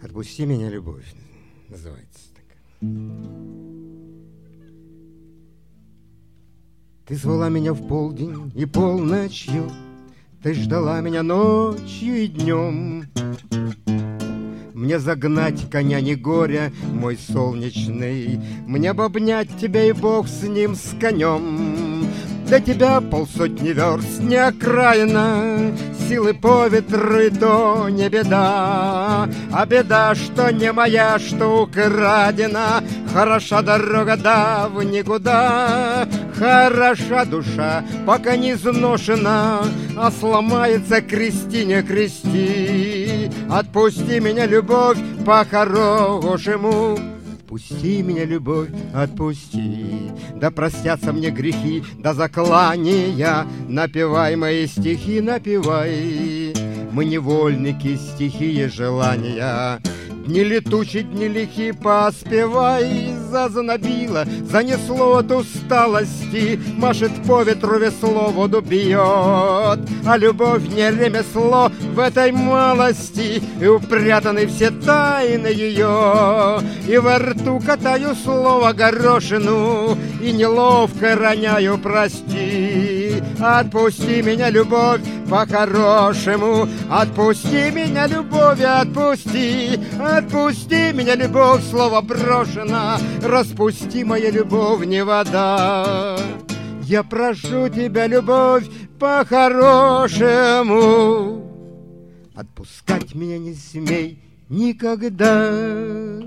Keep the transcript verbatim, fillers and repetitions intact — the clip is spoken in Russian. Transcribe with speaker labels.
Speaker 1: Отпусти меня, любовь, называется так. Ты звала меня в полдень и полночью, ты ждала меня ночью и днем. Мне загнать коня не горя, мой солнечный, мне бы обнять тебя и бог с ним, с конем. До тебя полсотни верст, не окраина, силы по ветру и то не беда. А беда, что не моя, что украдена, хороша дорога, да в никуда. Хороша душа, пока не изношена, а сломается, крести не крести. Отпусти меня, любовь, по-хорошему. Отпусти меня, любовь, отпусти, да простятся мне грехи, да заклания. Напевай мои стихи, напевай, мы невольники стихии желания. Дни летучие, дни лихи, поспевай. Зазнобило, занесло от усталости, машет по ветру весло, воду бьет. А любовь не ремесло в этой малости, и упрятаны все тайны ее. И во рту катаю слово горошину, и неловко роняю прости. Отпусти меня, любовь, по-хорошему. Отпусти меня, любовь, отпусти. Отпусти меня, любовь, слово брошено. Распусти, моя любовь, не вода. Я прошу тебя, любовь, по-хорошему. Отпускать меня не смей никогда.